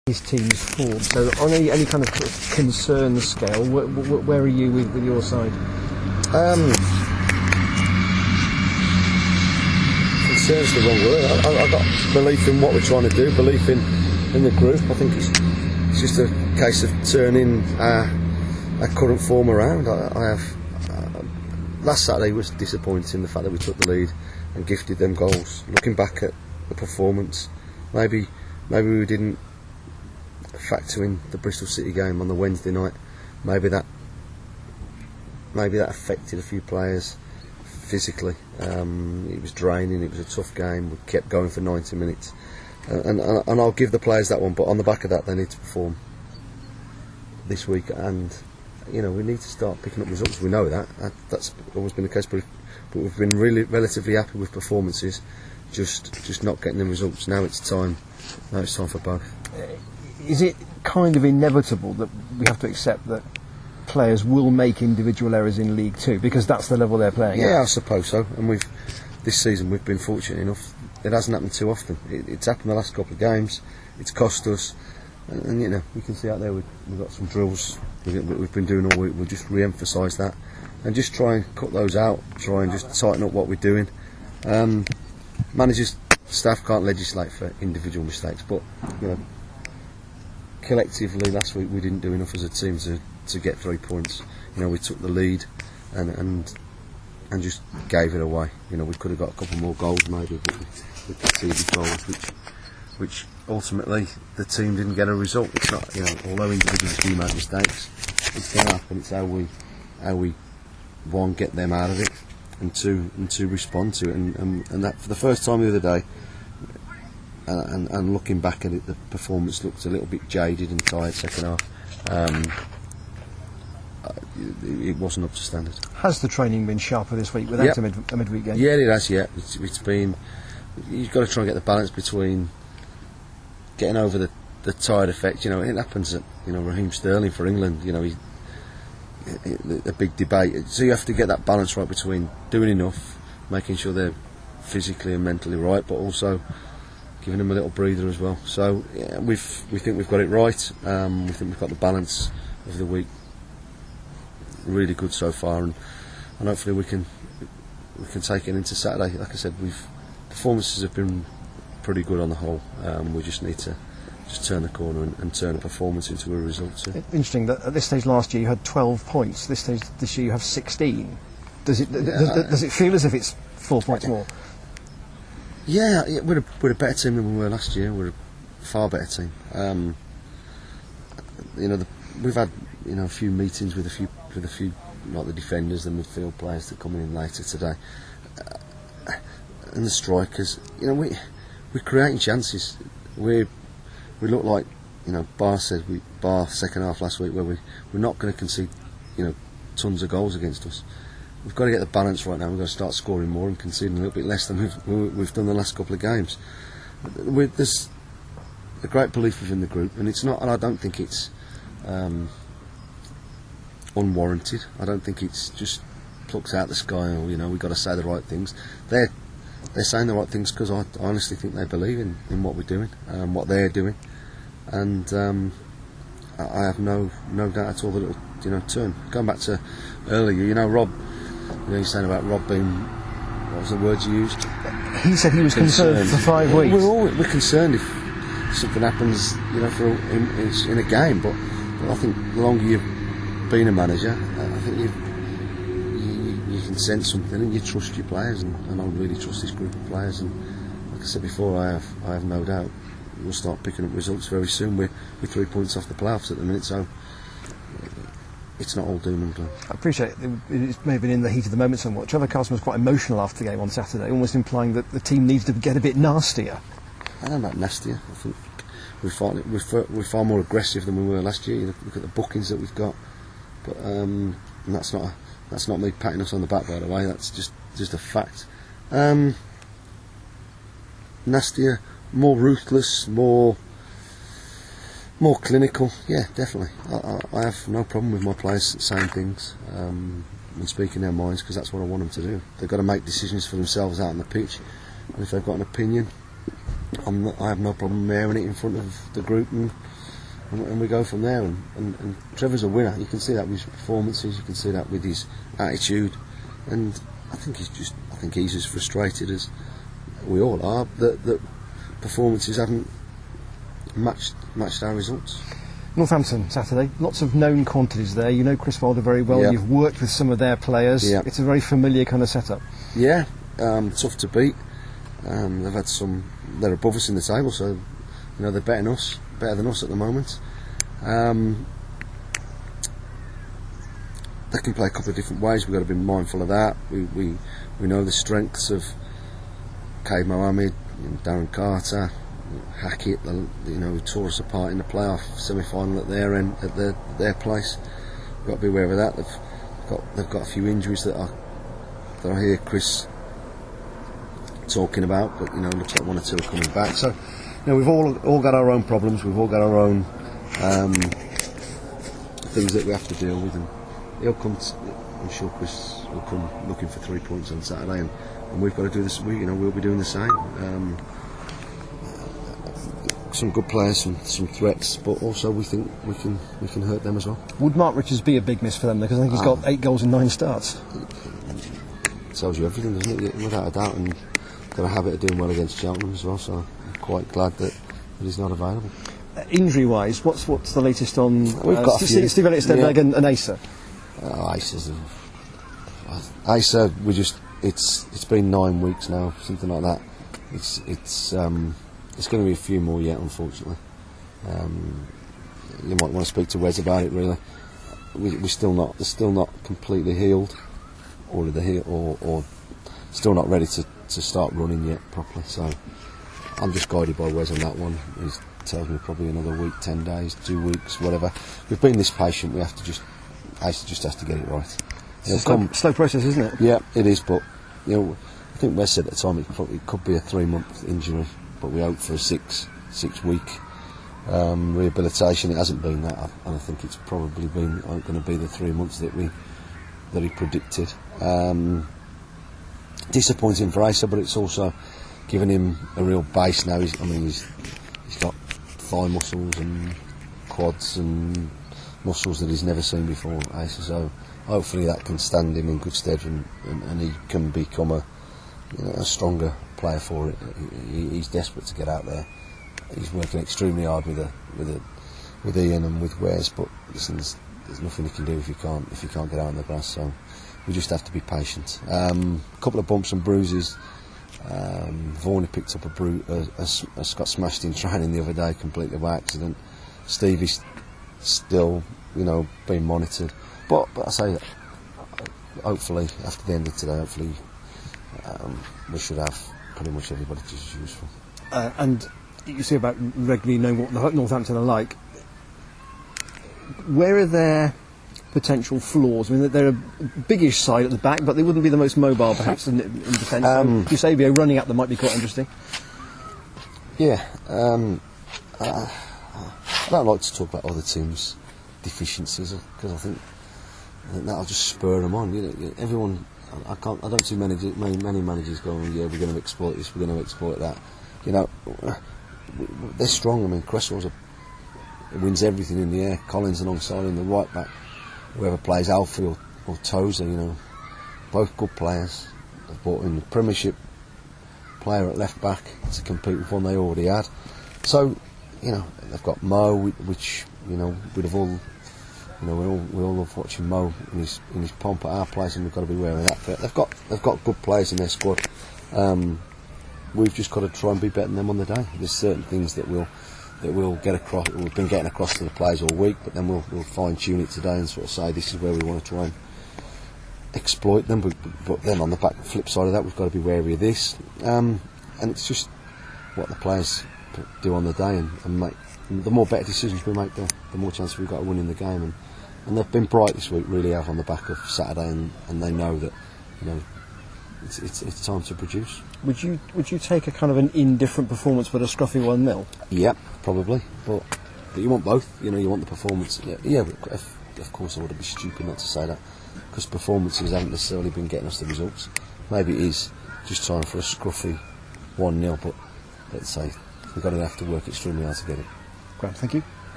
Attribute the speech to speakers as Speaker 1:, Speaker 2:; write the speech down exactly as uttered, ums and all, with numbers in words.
Speaker 1: his team's form. So on any, any kind of concern scale, wh wh where are you with, with your side?
Speaker 2: Um, concern's the wrong word. I, I, I've got belief in what we're trying to do, belief in, in the group. I think it's, it's just a case of turning our, our current form around. I, I have uh, last Saturday was disappointing, the fact that we took the lead and gifted them goals. Looking back at the performance, maybe maybe we didn't factor in the Bristol City game on the Wednesday night. Maybe that maybe that affected a few players physically. Um, it was draining. It was a tough game. We kept going for ninety minutes, uh, and, and and I'll give the players that one. But on the back of that, they need to perform this week, and you know we need to start picking up results. We know that. That's always been the case, but, but we've been really relatively happy with performances. Just just not getting the results. Now it's time. Now it's time for both.
Speaker 1: Is it kind of inevitable that we have to accept that players will make individual errors in League Two because that's the level they're playing
Speaker 2: Yeah,
Speaker 1: at?
Speaker 2: I suppose so. And we've this season we've been fortunate enough. It hasn't happened too often. It, it's happened the last couple of games. It's cost us, and, and you know we can see out there we've, we've got some drills we've, we've been doing all week. We'll just re-emphasise that and just try and cut those out. Try and just tighten up what we're doing. Um, managers, staff can't legislate for individual mistakes, but you know. Collectively, last week we didn't do enough as a team to, to get three points. You know, we took the lead and and and just gave it away. You know, we could have got a couple more goals maybe, but we, we conceded goals, which which ultimately the team didn't get a result. It's not, you know, although individuals do make mistakes, it's going to happen. It's how we how we one get them out of it, and two and two respond to it. And and, and that for the first time the other day. Uh, and, and looking back at it, the performance looked a little bit jaded and tired second half. Um, it, it wasn't up to standard.
Speaker 1: Has the training been sharper this week without yep. a, mid, a midweek game?
Speaker 2: Yeah, it has. Yeah, it's, it's been. You've got to try and get the balance between getting over the, the tired effect. You know, it happens at you know Raheem Sterling for England. You know, he, a big debate. So you have to get that balance right between doing enough, making sure they're physically and mentally right, but also giving them a little breather as well. So yeah, we've we think we've got it right. Um, we think we've got the balance of the week really good so far, and, and hopefully we can we can take it into Saturday. Like I said, we've performances have been pretty good on the whole. Um, we just need to just turn the corner and, and turn a performance into a result. So.
Speaker 1: Interesting that at this stage last year you had twelve points. This stage this year you have sixteen. Does it
Speaker 2: yeah,
Speaker 1: does, does it feel as if it's four points more?
Speaker 2: Yeah, yeah, we're a, we're a better team than we were last year. We're a far better team. Um, you know, the, we've had you know a few meetings with a few with a few not the defenders, the midfield players that are coming in later today, uh, and the strikers. You know, we we're creating chances. We we look like you know Bar said we Bar second half last week where we we're not going to concede you know tons of goals against us. We've got to get the balance right now. We've got to start scoring more and conceding a little bit less than we've, we've done the last couple of games. With there's a great belief within the group, and it's not. And I don't think it's um, unwarranted. I don't think it's just plucked out the sky. Or you know, we've got to say the right things. They're they're saying the right things because I honestly think they believe in, in what we're doing and what they're doing, and um, I have no no doubt at all that it'll you know turn. Going back to earlier, you know, Rob. You know, you're saying about Rob being, what was the words you used?
Speaker 1: He said he was concerned, concerned for five weeks.
Speaker 2: We're, all, we're concerned if something happens, you know, for in, in, in a game. But, but I think the longer you've been a manager, I think you you, you can sense something and you trust your players, and, and I really trust this group of players. And like I said before, I have I have no doubt we'll start picking up results very soon. We're we're three points off the playoffs at the minute, so. It's not all doom and gloom. I
Speaker 1: appreciate it. It may have been in the heat of the moment somewhat. Trevor Carson was quite emotional after the game on Saturday, almost implying that the team needs to get a bit nastier.
Speaker 2: I don't know about nastier. I think we're far, we're far, we're far more aggressive than we were last year. You look, look at the bookings that we've got, but um, and that's not a, that's not me patting us on the back, by the way. That's just just a fact. Um, nastier, more ruthless, more. More clinical, yeah, definitely. I, I, I have no problem with my players saying things um, and speaking their minds because that's what I want them to do. They've got to make decisions for themselves out on the pitch, and if they've got an opinion, I'm not, I have no problem airing it in front of the group and and, and we go from there. And, and, and Trevor's a winner. You can see that with his performances. You can see that with his attitude. And I think he's just. I think he's as frustrated as we all are that, that performances haven't matched matched our results.
Speaker 1: Northampton Saturday, lots of known quantities there. You know Chris Wilder very well.
Speaker 2: Yep.
Speaker 1: You've worked with some of their players.
Speaker 2: Yep.
Speaker 1: It's a very familiar kind of setup.
Speaker 2: Yeah, um, tough to beat. Um, they've had some. They're above us in the table, so you know they're better than us. Better than us at the moment. Um, they can play a couple of different ways. We've got to be mindful of that. We we, we know the strengths of Cade Mohammed, Darren Carter, Hackett. The, you know, who tore us apart in the playoff semi-final at their end, at their their place. We've got to be aware of that. They've got they've got a few injuries that are that I hear Chris talking about, but you know, looks like one or two are coming back. So, you know, we've all all got our own problems. We've all got our own um, things that we have to deal with, and he'll come. To, I'm sure Chris will come looking for three points on Saturday, and, and we've got to do this. We, you know, we'll be doing the same. Um, some good players, some some threats, but also we think we can we can hurt them as well.
Speaker 1: Would Mark Richards be a big miss for them? Because I think he's got eight goals in nine starts.
Speaker 2: It tells you everything, doesn't it? Without a doubt, and got a habit of doing well against Cheltenham as well. So I'm quite glad that, that he's not available.
Speaker 1: Uh, injury-wise, what's what's the latest on
Speaker 2: We've
Speaker 1: uh,
Speaker 2: got a few.
Speaker 1: Steve Elliott, Stenberg,
Speaker 2: Yeah.
Speaker 1: and, and Asa?
Speaker 2: Uh, Isa's a, Isa, we just it's it's been nine weeks now, something like that. It's it's um, it's going to be a few more yet, unfortunately. Um, you might want to speak to Wes about it. Really, we we're still not they're still not completely healed, or the heal or or still not ready to, to start running yet properly. So I'm just guided by Wes on that one. He tells me probably another week, ten days, two weeks, whatever. We've been this patient. We have to just. Asa just has to get it right.
Speaker 1: It's a slow, slow process, isn't it?
Speaker 2: Yeah, it is, but you know, I think Wes said at the time it probably it could be a three-month injury, but we hope for a six six-week um, rehabilitation. It hasn't been that, and I think it's probably been uh, going to be the three months that we that he predicted. Um, disappointing for Asa, but it's also given him a real base now. He's, I mean, he's he's got thigh muscles and quads and muscles that he's never seen before, Asa, so hopefully that can stand him in good stead, and, and, and he can become a, you know, a stronger player for it. He, he's desperate to get out there. He's working extremely hard with a, with a, with Ian and with Wes, but listen, there's, there's nothing he can do if he can't if he can't get out on the grass. So we just have to be patient. Um, a couple of bumps and bruises. Um, Vaughan picked up a, bru- a, a, a got smashed in training the other day completely by accident. Stevie's still, you know, being monitored, but but I say, hopefully after the end of today, hopefully um, we should have pretty much everybody just as useful.
Speaker 1: Uh, and you see about regularly knowing what Northampton are like. Where are their potential flaws? I mean, they're a biggish side at the back, but they wouldn't be the most mobile, perhaps, in, in defence. Um, Eusebio running up them might be quite interesting.
Speaker 2: Yeah. Um, uh, I don't like to talk about other teams' deficiencies because I think, I think that'll just spur them on. You know, everyone. I can't. I don't see many many, many managers going, "Yeah, we're going to exploit this. We're going to exploit that." You know, they're strong. I mean, Cresswell's a, wins everything in the air. Collins alongside him, the right back, whoever plays Alfie or, or Tozer. You know, both good players. They've brought in the Premiership player at left back to compete with one they already had. So. You know, they've got Mo, which, you know, we'd have all, you know, we all we all love watching Mo in his in his pomp at our place, and we've got to be aware of that. But they've got they've got good players in their squad. Um, we've just got to try and be better than them on the day. There's certain things that we'll that we'll get across. We've been getting across to the players all week, but then we'll we'll fine tune it today and sort of say this is where we want to try and exploit them. But, but then on the back flip side of that, we've got to be wary of this. Um, and it's just what the players do on the day, and, and make the more better decisions we make, the, the more chance we've got of winning the game. And, and they've been bright this week, really have, on the back of Saturday, and, and they know that, you know, it's, it's it's time to produce. Would you
Speaker 1: would you take a kind of an indifferent performance but a scruffy one nil?
Speaker 2: Yep, probably. But but you want both. You know, you want the performance. Yeah, yeah but if, of course I would be stupid not to say that, because performances haven't necessarily been getting us the results. Maybe it is just trying for a scruffy one nil, but let's say we're going to have to work extremely hard to get it.
Speaker 1: Great, thank you.